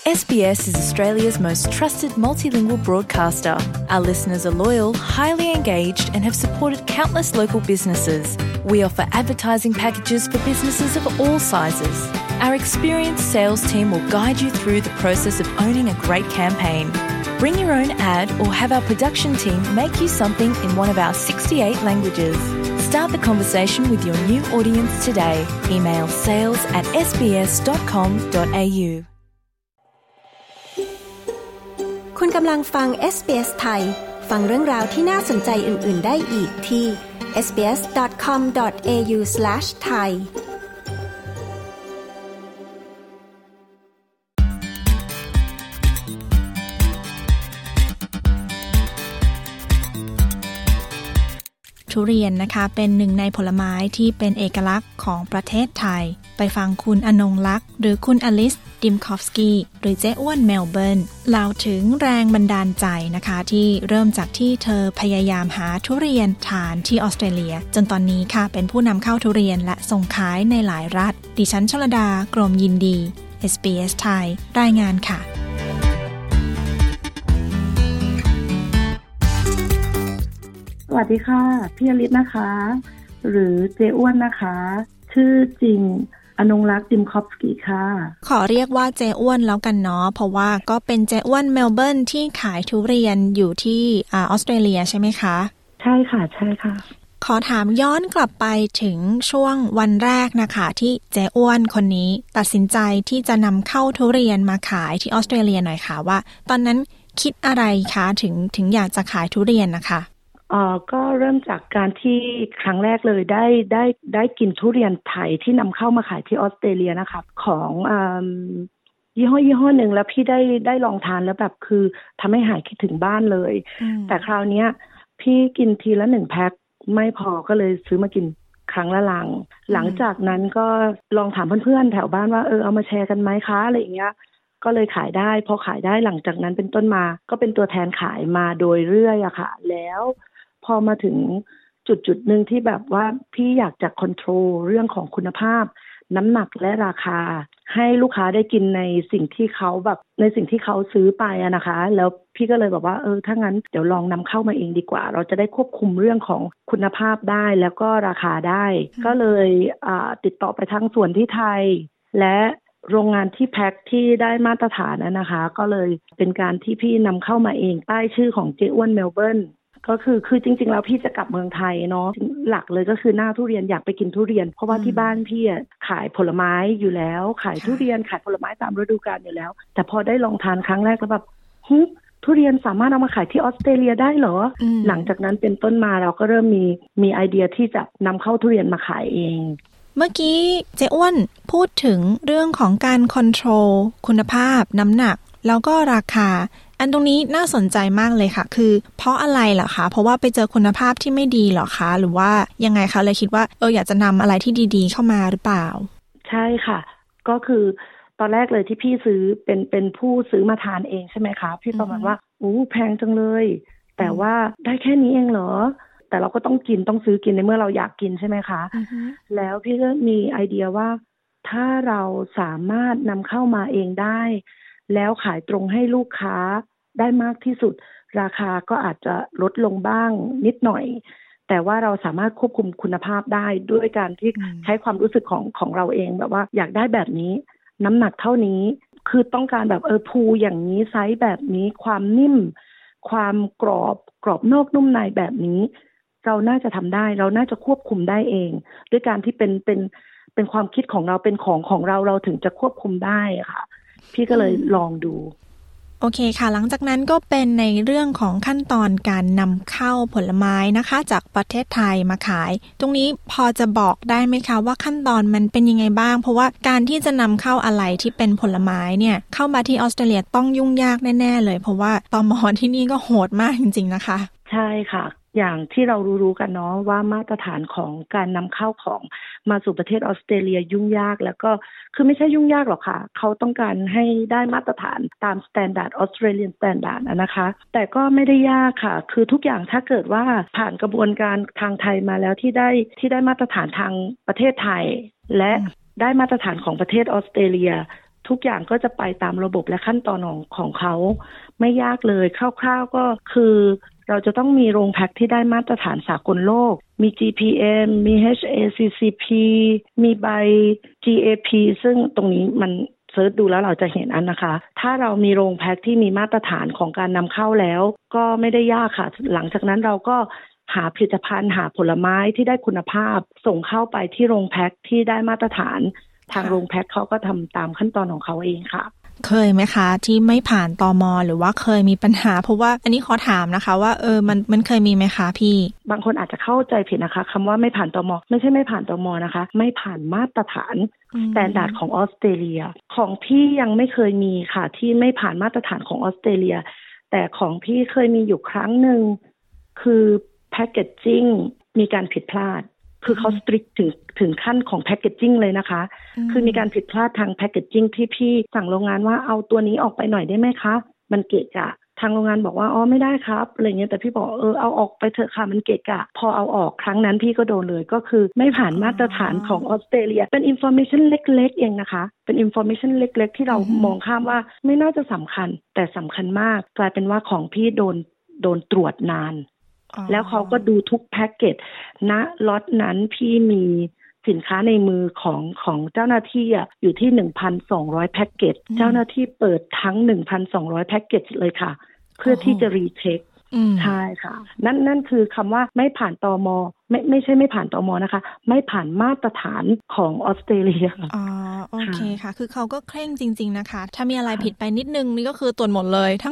SBS is Australia's most trusted multilingual broadcaster. Our listeners are loyal, highly engaged, and have supported countless local businesses. We offer advertising packages for businesses of all sizes. Our experienced sales team will guide you through the process of owning a great campaign. Bring your own ad or have our production team make you something in one of our 68 languages. Start the conversation with your new audience today. Email sales@sbs.com.au. คุณกำลังฟัง SBS ไทยฟังเรื่องราวที่น่าสนใจอื่นๆได้อีกที่ sbs.com.au/thai ทุเรียนนะคะเป็นหนึ่งในผลไม้ที่เป็นเอกลักษณ์ของประเทศไทยไปฟังคุณอนงลักษณ์หรือคุณอลิสดิมคอฟสกี้หรือเจ๊อ้วนเมลเบิร์นเล่าถึงแรงบันดาลใจนะคะที่เริ่มจากที่เธอพยายามหาทุเรียนทานที่ออสเตรเลียจนตอนนี้ค่ะเป็นผู้นำเข้าทุเรียนและส่งขายในหลายรัฐดิฉันชลดากรมยินดี SBS ไทยรายงานค่ะสวัสดีค่ะพี่อลิศนะคะหรือเจ๊อ้วนนะคะชื่อจริงอนงลักษณ์ดิมคอฟสกี้ค่ะขอเรียกว่าเจ๊อ้วนแล้วกันเนาะเพราะว่าก็เป็นเจ๊อ้วนเมลเบิร์นที่ขายทุเรียนอยู่ที่ออสเตรเลียใช่ไหมคะใช่ค่ะใช่ค่ะขอถามย้อนกลับไปถึงช่วงวันแรกนะคะที่เจ๊อ้วนคนนี้ตัดสินใจที่จะนำเข้าทุเรียนมาขายที่ออสเตรเลียหน่อยค่ะว่าตอนนั้นคิดอะไรคะถึงอยากจะขายทุเรียนนะคะก็เริ่มจากการที่ครั้งแรกเลยได้กินทุเรียนไทยที่นำเข้ามาขายที่ออสเตรเลียนะคะของยี่ห้อหนึ่งแล้วพี่ได้ลองทานแล้วแบบคือทำให้หายคิดถึงบ้านเลยแต่คราวนี้พี่กินทีละ1 แพ็คไม่พอก็เลยซื้อมากินครั้งละลังหลังจากนั้นก็ลองถามเพื่อนๆแถวบ้านว่าเอามาแชร์กันไหมคะอะไรอย่างเงี้ยก็เลยขายได้พอขายได้หลังจากนั้นเป็นต้นมาก็เป็นตัวแทนขายมาโดยเรื่อยอะค่ะแล้วพอมาถึงจุดหนึ่งที่แบบว่าพี่อยากจะควบคุมเรื่องของคุณภาพน้ำหนักและราคาให้ลูกค้าได้กินในสิ่งที่เขาแบบในสิ่งที่เขาซื้อไปอะนะคะแล้วพี่ก็เลยบอกว่าถ้างั้นเดี๋ยวลองนำเข้ามาเองดีกว่าเราจะได้ควบคุมเรื่องของคุณภาพได้แล้วก็ราคาได้ก็เลยติดต่อไปทางส่วนที่ไทยและโรงงานที่แพ็คที่ได้มาตรฐานนะคะก็เลยเป็นการที่พี่นำเข้ามาเองใต้ชื่อของเจ๊อ้วนเมลเบิร์นก็คือจริงๆแล้วพี่จะกลับเมืองไทยเนาะหลักเลยก็คือหน้าทุเรียนอยากไปกินทุเรียนเพราะว่าที่บ้านพี่ขายผลไม้อยู่แล้วขายทุเรียนขายผลไม้ตามฤดูกาลอยู่แล้วแต่พอได้ลองทานครั้งแรกแล้วแบบทุเรียนสามารถเอามาขายที่ออสเตรเลียได้เหรอหลังจากนั้นเป็นต้นมาเราก็เริ่มมีไอเดียที่จะนำเข้าทุเรียนมาขายเองเมื่อกี้เจ๊อ้วนพูดถึงเรื่องของการคอนโทรลคุณภาพน้ำหนักแล้วก็ราคาอันตรงนี้น่าสนใจมากเลยค่ะคือเพราะอะไรเหรอคะเพราะว่าไปเจอคุณภาพที่ไม่ดีเหรอคะหรือว่ายังไงคะเลยคิดว่าอยากจะนำอะไรที่ดีๆเข้ามาหรือเปล่าใช่ค่ะก็คือตอนแรกเลยที่พี่ซื้อเป็นผู้ซื้อมาทานเองใช่ไหมคะพี่ประมาณว่าแพงจังเลยแต่ว่าได้แค่นี้เองเหรอแต่เราก็ต้องซื้อกินในเมื่อเราอยากกินใช่ไหมคะแล้วพี่ก็มีไอเดียว่าถ้าเราสามารถนำเข้ามาเองได้แล้วขายตรงให้ลูกค้าได้มากที่สุดราคาก็อาจจะลดลงบ้างนิดหน่อยแต่ว่าเราสามารถควบคุมคุณภาพได้ด้วยการที่ใช้ความรู้สึกของเราเองแบบว่าอยากได้แบบนี้น้ำหนักเท่านี้คือต้องการแบบภูอย่างนี้ไซส์แบบนี้ความนิ่มความกรอบนอกนุ่มในแบบนี้เราน่าจะทำได้เราน่าจะควบคุมได้เองด้วยการที่เป็นความคิดของเราเป็นของเราถึงจะควบคุมได้ค่ะพี่ก็เลยลองดูโอเคค่ะหลังจากนั้นก็เป็นในเรื่องของขั้นตอนการนำเข้าผลไม้นะคะจากประเทศไทยมาขายตรงนี้พอจะบอกได้ไหมคะว่าขั้นตอนมันเป็นยังไงบ้างเพราะว่าการที่จะนำเข้าอะไรที่เป็นผลไม้เนี่ยเข้ามาที่ออสเตรเลียต้องยุ่งยากแน่ๆเลยเพราะว่าตม.ที่นี่ก็โหดมากจริงๆนะคะใช่ค่ะอย่างที่เรารู้กันเนาะว่ามาตรฐานของการนำเข้าของมาสู่ประเทศออสเตรเลียยุ่งยากแล้วก็คือไม่ใช่ยุ่งยากหรอกค่ะเขาต้องการให้ได้มาตรฐานตาม Standard Australian Standard นะคะแต่ก็ไม่ได้ยากค่ะคือทุกอย่างถ้าเกิดว่าผ่านกระบวนการทางไทยมาแล้วที่ได้มาตรฐานทางประเทศไทยและได้มาตรฐานของประเทศออสเตรเลียทุกอย่างก็จะไปตามระบบและขั้นตอนของเขาไม่ยากเลยคร่าวๆก็คือเราจะต้องมีโรงแพ็คที่ได้มาตรฐานสากลโลกมี GPM มี HACCP มีใบ GAP ซึ่งตรงนี้มันเสิร์ชดูแล้วเราจะเห็นอันนะคะถ้าเรามีโรงแพ็คที่มีมาตรฐานของการนำเข้าแล้วก็ไม่ได้ยากค่ะหลังจากนั้นเราก็หาผลิตภัณฑ์หาผลไม้ที่ได้คุณภาพส่งเข้าไปที่โรงแพ็คที่ได้มาตรฐานทางโรงแพ็คเขาก็ทำตามขั้นตอนของเขาเองค่ะเคยไหมคะที่ไม่ผ่านตม.หรือว่าเคยมีปัญหาเพราะว่าอันนี้ขอถามนะคะว่ามันเคยมีไหมคะพี่บางคนอาจจะเข้าใจผิดนะคะคำว่าไม่ผ่านตม.ไม่ใช่ไม่ผ่านตม.นะคะไม่ผ่านมาตรฐานสแตนดาร์ดของออสเตรเลียของพี่ยังไม่เคยมีค่ะที่ไม่ผ่านมาตรฐานของออสเตรเลียแต่ของพี่เคยมีอยู่ครั้งหนึ่งคือแพคเกจจิ้งมีการผิดพลาดคือเขาสตริกถึงขั้นของแพคเกจจิ้งเลยนะคะคือมีการผิดพลาดทางแพคเกจจิ้งที่พี่สั่งโรงงานว่าเอาตัวนี้ออกไปหน่อยได้ไหมคะมันเกะกะทางโรงงานบอกว่าอ๋อไม่ได้ครับอะไรเงี้ยแต่พี่บอกเอาออกไปเถอะค่ะมันเกะกะพอเอาออกครั้งนั้นพี่ก็โดนเลยก็คือไม่ผ่านมาตรฐานของออสเตรเลียเป็นอินฟอร์เมชันเล็กๆเองนะคะเป็นอินฟอร์เมชันเล็กๆที่เรามองข้ามว่าไม่น่าจะสำคัญแต่สำคัญมากกลายเป็นว่าของพี่โดนตรวจนานแล้วเขาก็ดูทุกแพ็กเกจณล็อตนั้นพี่มีสินค้าในมือของเจ้าหน้าที่อยู่ที่ 1,200 แพ็กเกจเจ้าหน้าที่เปิดทั้ง 1,200 แพ็กเกจเลยค่ะเพื่อที่จะรีเช็คใช่ค่ะนั่นคือคำว่าไม่ผ่านตม.ไม่ใช่ไม่ผ่านตม.นะคะไม่ผ่านมาตรฐานของออสเตรเลียโอเคค่ะคือเขาก็เคร่งจริงๆนะคะถ้ามีอะไรผิดไปนิดนึงนี่ก็คือตรวจหมดเลยทั้ง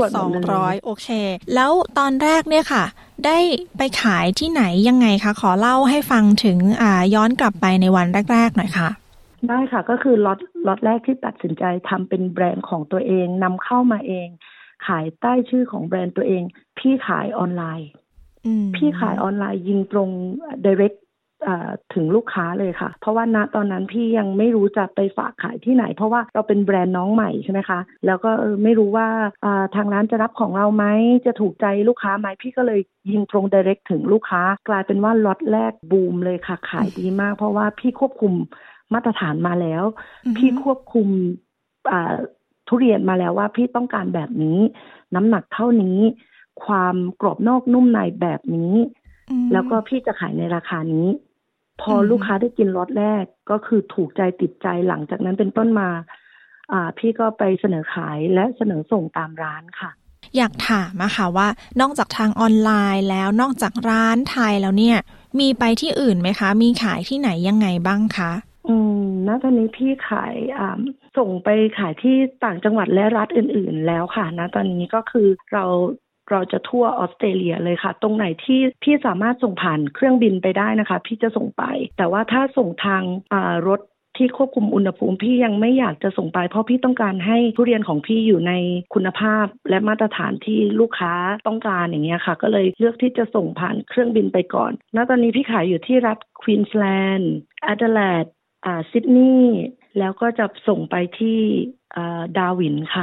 1,200 โอเคแล้วตอนแรกเนี่ยค่ะได้ไปขายที่ไหนยังไงคะขอเล่าให้ฟังถึงย้อนกลับไปในวันแรกๆหน่อยค่ะได้ค่ะก็คือล็อตแรกที่ตัดสินใจทำเป็นแบรนด์ของตัวเองนำเข้ามาเองขายใต้ชื่อของแบรนด์ตัวเองพี่ขายออนไลน์พี่ขายออนไลน์ยิงตรง direct ถึงลูกค้าเลยค่ะเพราะว่าณตอนนั้นพี่ยังไม่รู้จะไปฝากขายที่ไหนเพราะว่าเราเป็นแบรนด์น้องใหม่ใช่ไหมคะแล้วก็ไม่รู้ว่าทางร้านจะรับของเราไหมจะถูกใจลูกค้าไหมพี่ก็เลยยิงตรง direct ถึงลูกค้ากลายเป็นว่าล็อตแรกบูมเลยค่ะขายดีมากเพราะว่าพี่ควบคุมมาตรฐานมาแล้วพี่ควบคุมทุเรียนมาแล้วว่าพี่ต้องการแบบนี้น้ำหนักเท่านี้ความกรอบนอกนุ่มในแบบนี้แล้วก็พี่จะขายในราคานี้พอลูกค้าได้กินล็อตแรกก็คือถูกใจติดใจหลังจากนั้นเป็นต้นมาพี่ก็ไปเสนอขายและเสนอส่งตามร้านค่ะอยากถามค่ะว่านอกจากทางออนไลน์แล้วนอกจากร้านไทยแล้วเนี่ยมีไปที่อื่นไหมคะมีขายที่ไหนยังไงบ้างคะณตอนนี้พี่ขายส่งไปขายที่ต่างจังหวัดและรัฐอื่นๆแล้วค่ะณตอนนี้ก็คือเราจะทั่วออสเตรเลียเลยค่ะตรงไหนที่พี่สามารถส่งผ่านเครื่องบินไปได้นะคะพี่จะส่งไปแต่ว่าถ้าส่งทางรถที่ควบคุมอุณหภูมิพี่ยังไม่อยากจะส่งไปเพราะพี่ต้องการให้ทุเรียนของพี่อยู่ในคุณภาพและมาตรฐานที่ลูกค้าต้องการอย่างเงี้ยค่ะก็เลยเลือกที่จะส่งผ่านเครื่องบินไปก่อนณตอนนี้พี่ขายอยู่ที่รัฐควีนสแลนด์แอดิเลดซิดนีย์แล้วก็จะส่งไปที่ดาร์วินค่ะ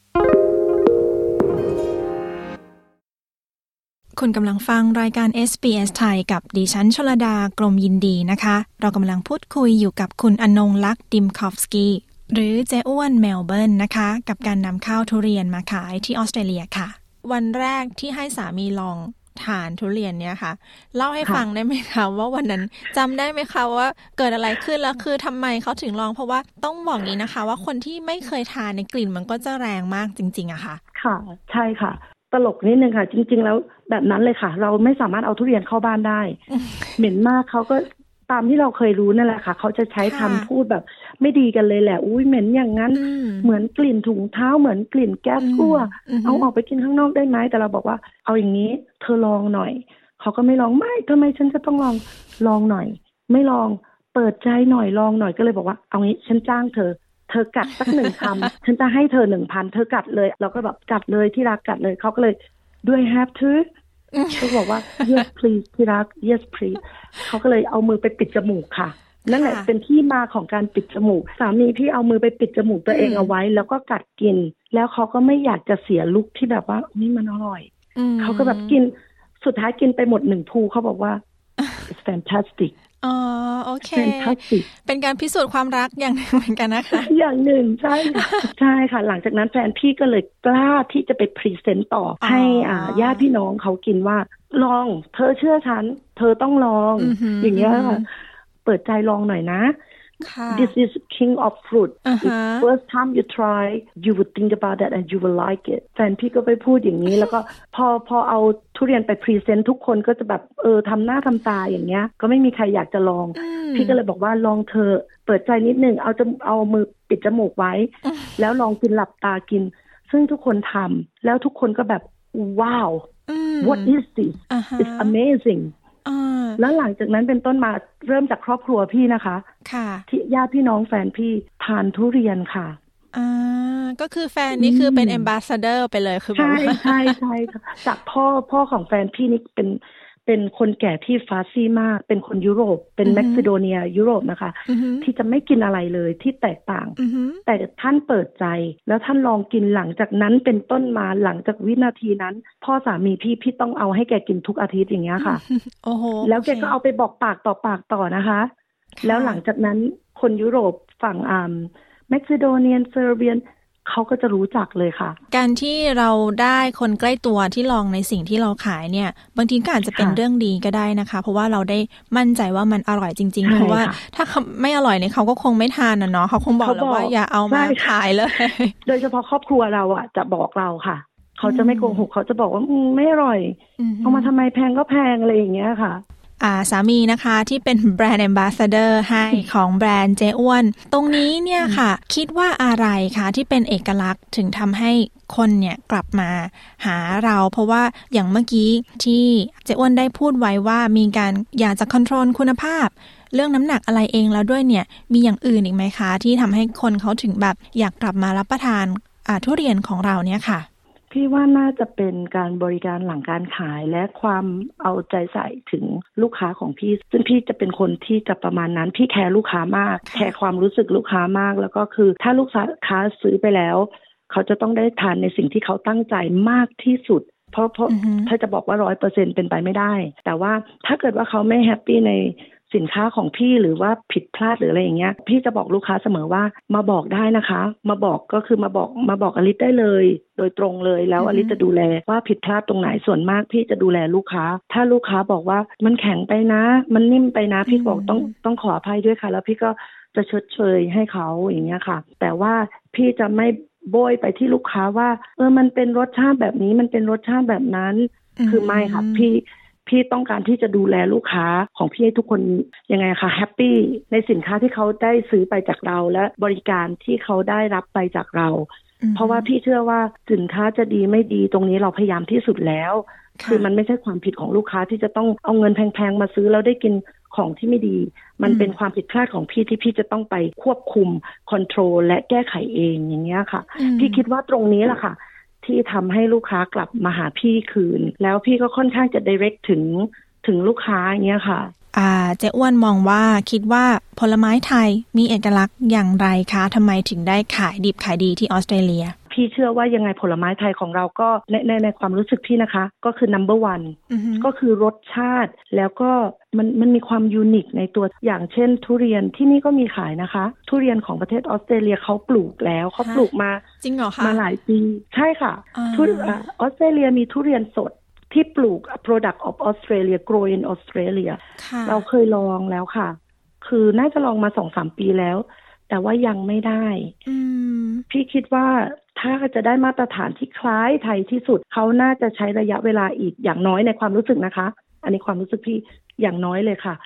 คุณกำลังฟังรายการ SBS ไทยกับดิฉันชลดากรมยินดีนะคะเรากำลังพูดคุยอยู่กับคุณอนงลักษณ์ดิมคอฟสกี้หรือเจ๊อ้วนเมลเบิร์นนะคะกับการนำเข้าทุเรียนมาขายที่ออสเตรเลียค่ะวันแรกที่ให้สามีลองทานทุเรียนเนี่ยค่ะเล่าให้ฟังได้ไหมคะว่าวันนั้นจำได้ไหมคะว่าเกิดอะไรขึ้นแล้วคือทำไมเขาถึงลองเพราะว่าต้องบอกนี้นะคะว่าคนที่ไม่เคยทานในกลิ่นมันก็จะแรงมากจริงๆอะค่ะค่ะใช่ค่ะตลกนิดนึงค่ะจริงๆแล้วแบบนั้นเลยค่ะเราไม่สามารถเอาทุเรียนเข้าบ้านได้ เหม็นมากเขาก็ตามที่เราเคยรู้นั่นแหละค่ะเขาจะใช้คำพูดแบบไม่ดีกันเลยแหละอุ้ยเหม็นอย่างนั้นเหมือนกลิ่นถุงเท้าเหมือนกลิ่นแก๊สรั่วเอาออกไปกินข้างนอกได้ไหมแต่เราบอกว่าเอาอย่างนี้เธอลองหน่อยเขาก็ไม่ลองไม่ทำไมฉันจะต้องลองหน่อยไม่ลองเปิดใจหน่อยลองหน่อยก็เลยบอกว่าเอางี้ฉันจ้างเธอกัดสัก1 คำ ฉันจะให้เธอ 1,000 เธอกัดเลยเราก็แบบกัดเลยที่รักกัดเลยเขาก็เลยด้วย have to เขาบอกว่า yes please ที่รัก yes please เขาก็เลยเอามือไปปิดจมูกค่ะนั่นแหละเป็นที่มาของการปิดจมูกสามีพี่เอามือไปปิดจมูกตัวเองเอาไว้แล้วก็กัดกินแล้วเขาก็ไม่อยากจะเสียลุคที่แบบว่านี่มันอร่อยเขาก็แบบกินสุดท้ายกินไปหมด1 ภูเขาบอกว่า it's fantastic อ๋อโอเค Fantastic เป็นการพิสูจน์ความรักอย่างหนึ่งเหมือนกันนะคะอย่างหนึ่งใช่ ใช่ค่ะหลังจากนั้นแฟนพี่ก็เลยกล้าที่จะไปพรีเซนต์ต่อให้ญาติพี่น้องเขากินว่าลองเธอเชื่อฉันเธอต้องลองอย่างเงี้ยค่ะเปิดใจลองหน่อยนะThis is king of fruit. First time you try, you would think about that and you will like it. แฟนพี่ก็ไปพูดอย่างนี้แล้วก็พอเอาทุเรียนไปพรีเซนต์ทุกคนก็จะแบบทำหน้าทำตาอย่างเงี้ยก็ไม่มีใครอยากจะลองพี่ก็เลยบอกว่าลองเธอเปิดใจนิดนึงเอามือปิดจมูกไว้แล้วลองกินหลับตากินซึ่งทุกคนทำแล้วทุกคนก็แบบว้าว What is this? It's amazing.แล้วหลังจากนั้นเป็นต้นมาเริ่มจากครอบครัวพี่นะคะที่ญาติพี่น้องแฟนพี่ทานทุเรียนค่ะก็คือแฟนนี่คือเป็น ambassador ไปเลยคือแบบใช่ค่ะจากพ่อของแฟนพี่นี่เป็นคนแก่ที่ฟาซี่มากเป็นคนยุโรปเป็นแมกซิโดเนียยุโรปนะคะที่จะไม่กินอะไรเลยที่แตกต่างแต่ท่านเปิดใจแล้วท่านลองกินหลังจากนั้นเป็นต้นมาหลังจากวินาทีนั้นพ่อสามีพี่ต้องเอาให้แกกินทุกอาทิตย์อย่างเงี้ยค่ะโอ้โหแล้วแกก็เอาไปบอกปากต่อปากต่อนะคะแล้วหลังจากนั้นคนยุโรปฝั่งแมกซิโดเนียนเซอร์เบียนเขาก็จะรู้จักเลยค่ะการที่เราได้คนใกล้ตัวที่ลองในสิ่งที่เราขายเนี่ยบางทีก็อาจจะเป็นเรื่องดีก็ได้นะคะเพราะว่าเราได้มั่นใจว่ามันอร่อยจริงๆเพราะว่าถ้าไม่อร่อยเนี่ยเขาก็คงไม่ทานเนาะเขาคงบอกแล้วว่าอย่าเอามาขายเลยโดยเฉพาะครอบครัวเราอ่ะจะบอกเราค่ะเขาจะไม่โกหกเขาจะบอกว่าไม่อร่อยเอามาทำไมแพงก็แพงอะไรอย่างเงี้ยค่ะสามีนะคะที่เป็นแบรนด์ Ambassador ให้ของแบรนด์เจ๊อ้วนตรงนี้เนี่ยค่ะคิดว่าอะไรคะที่เป็นเอกลักษณ์ถึงทำให้คนเนี่ยกลับมาหาเราเพราะว่าอย่างเมื่อกี้ที่เจ๊อ้วนได้พูดไว้ว่ามีการอยากจะคอนโทรลคุณภาพเรื่องน้ำหนักอะไรเองแล้วด้วยเนี่ยมีอย่างอื่นอีกไหมคะที่ทำให้คนเขาถึงแบบอยากกลับมารับประทานทุเรียนของเราเนี่ยค่ะพี่ว่าน่าจะเป็นการบริการหลังการขายและความเอาใจใส่ถึงลูกค้าของพี่ซึ่งพี่จะเป็นคนที่จะประมาณนั้นพี่แคร์ลูกค้ามากแคร์ความรู้สึกลูกค้ามากแล้วก็คือถ้าลูกค้าซื้อไปแล้วเขาจะต้องได้ทานในสิ่งที่เขาตั้งใจมากที่สุดเพราะถ้าจะบอกว่า 100% เป็นไปไม่ได้แต่ว่าถ้าเกิดว่าเขาไม่แฮปปี้ในสินค้าของพี่หรือว่าผิดพลาดหรืออะไรอย่างเงี้ยพี่จะบอกลูกค้าเสมอว่ามาบอกได้นะคะมาบอกก็คือมาบอกอลิซได้เลยโดยตรงเลยแล้วอลิซจะดูแลว่าผิดพลาดตรงไหนส่วนมากพี่จะดูแลลูกค้าถ้าลูกค้าบอกว่ามันแข็งไปนะมันนิ่มไปนะพี่บอกต้องขออภัยด้วยค่ะแล้วพี่ก็จะชดเชยให้เขาอย่างเงี้ยค่ะแต่ว่าพี่จะไม่โบยไปที่ลูกค้าว่ามันเป็นรสชาติแบบนี้มันเป็นรสชาติแบบนั้นคือไม่ค่ะพี่ต้องการที่จะดูแลลูกค้าของพี่ให้ทุกคนยังไงคะแฮปปี้ในสินค้าที่เขาได้ซื้อไปจากเราและบริการที่เขาได้รับไปจากเราเพราะว่าพี่เชื่อว่าสินค้าจะดีไม่ดีตรงนี้เราพยายามที่สุดแล้วคือมันไม่ใช่ความผิดของลูกค้าที่จะต้องเอาเงินแพงๆมาซื้อแล้วได้กินของที่ไม่ดีมันเป็นความผิดพลาดของพี่ที่พี่จะต้องไปควบคุมคอนโทรลและแก้ไขเองอย่างเงี้ยค่ะพี่คิดว่าตรงนี้แหละค่ะที่ทำให้ลูกค้ากลับมาหาพี่คืนแล้วพี่ก็ค่อนข้างจะ direct ถึงลูกค้าอย่างเงี้ยค่ะเจ๊อ้วนมองว่าคิดว่าผลไม้ไทยมีเอกลักษณ์อย่างไรคะทำไมถึงได้ขายดิบขายดีที่ออสเตรเลียพี่เชื่อว่ายังไงผลไม้ไทยของเราก็ในความรู้สึกพี่นะคะก็คือ number one ก็คือรสชาติแล้วก็มันมีความยูนิคในตัวอย่างเช่นทุเรียนที่นี่ก็มีขายนะคะทุเรียนของประเทศออสเตรเลียเขาปลูกแล้วเขาปลูกมาจริงเหรอคะมาหลายปีใช่ค่ะออสเตรเลียมีทุเรียนสดที่ปลูก product of Australia grow in Australia เราเคยลองแล้วค่ะคือน่าจะลองมา 2-3 ปีแล้วแต่ว่ายังไม่ได้พี่คิดว่าถ้าจะได้มาตรฐานที่คล้ายไทยที่สุดเขาน่าจะใช้ระยะเวลาอีกอย่างน้อยในความรู้สึกนะคะอันนี้ความรู้สึกพี่อย่างน้อยเลยค่ะ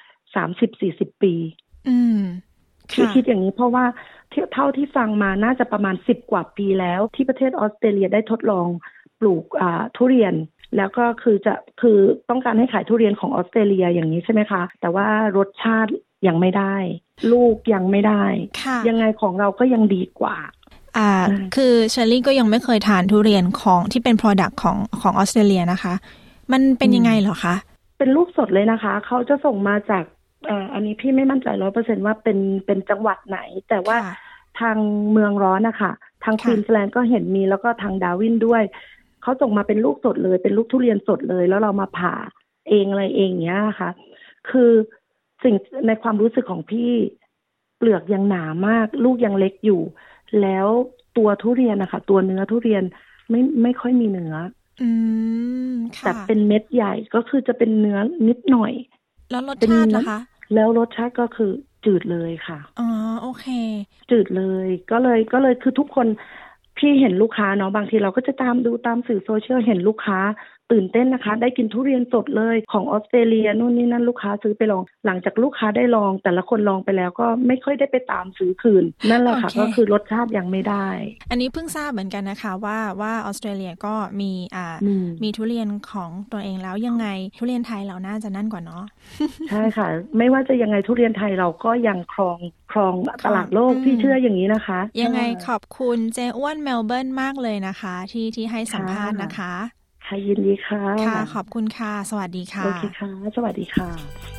30-40 ปีพี่คิดอย่างนี้เพราะว่าเท่าที่ฟังมาน่าจะประมาณ10 กว่าปีแล้วที่ประเทศออสเตรเลียได้ทดลองปลูกทุเรียนแล้วก็คือต้องการให้ขายทุเรียนของออสเตรเลียอย่างนี้ใช่ไหมคะแต่ว่ารสชาติยังไม่ได้ลูกยังไม่ได้ยังไงของเราก็ยังดีกว่าคือเชอรี่ก็ยังไม่เคยทานทุเรียนของที่เป็น product ของออสเตรเลียนะคะมันเป็นยังไงเหรอคะเป็นลูกสดเลยนะคะเขาจะส่งมาจากอันนี้พี่ไม่มั่นใจ 100% ว่าเป็นจังหวัดไหนแต่ว่าทางเมืองร้อนนะคะทางควีนสแลนด์ก็เห็นมีแล้วก็ทางดาร์วินด้วยเขาส่งมาเป็นลูกสดเลยเป็นลูกทุเรียนสดเลยแล้วเรามาผ่าเองอะไรเองเนี้ยค่ะคือสิ่งในความรู้สึกของพี่เปลือกยังหนามากลูกยังเล็กอยู่แล้วตัวทุเรียนนะคะตัวเนื้อทุเรียนไม่ค่อยมีเนื้อแต่เป็นเม็ดใหญ่ก็คือจะเป็นเนื้อนิดหน่อยแล้วรสชาติล่ะคะแล้วรสชาติก็คือจืดเลยค่ะอ๋อโอเคจืดเลยก็เลยคือทุกคนพี่เห็นลูกค้าเนาะบางทีเราก็จะตามดูตามสื่อโซเชียลเห็นลูกค้าตื่นเต้นนะคะได้กินทุเรียนสดเลยของออสเตรเลียนู่นนี่นั่นลูกค้าซื้อไปลองหลังจากลูกค้าได้ลองแต่ละคนลองไปแล้วก็ไม่ค่อยได้ไปตามซื้อคืนนั่นแหละค่ะก็คือรสชาติยังไม่ได้อันนี้เพิ่งทราบเหมือนกันนะคะว่าออสเตรเลียก็มีทุเรียนของตัวเองแล้วยังไงทุเรียนไทยเราน่าจะนั่นกว่าเนาะใช่ค่ะไม่ว่าจะยังไงทุเรียนไทยเราก็ยังครองตลาดโลกพี่เชื่ออย่างนี้นะคะยังไงขอบคุณเจ้อ้วนเมลเบิร์นมากเลยนะคะที่ให้สัมภาษณ์นะคะค่ะยินดีค่ะค่ะขอบคุณค่ะสวัสดีค่ะโอเคค่ะสวัสดีค่ะ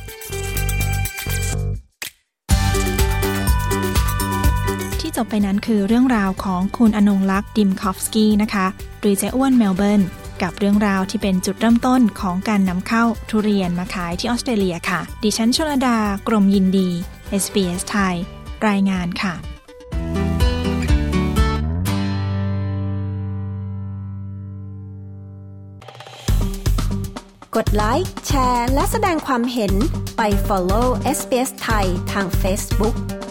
ที่จบไปนั้นคือเรื่องราวของคุณอนงลักษณ์ดิมคอฟสกี้นะคะหรือเจ้อ้วนเมลเบิร์นกับเรื่องราวที่เป็นจุดเริ่มต้นของการนำเข้าทุเรียนมาขายที่ออสเตรเลียค่ะดิฉันชลดากรมยินดี SBS ไทยรายงานค่ะกดไลค์แชร์และแสดงความเห็นไป follow SBS ไทยทาง Facebook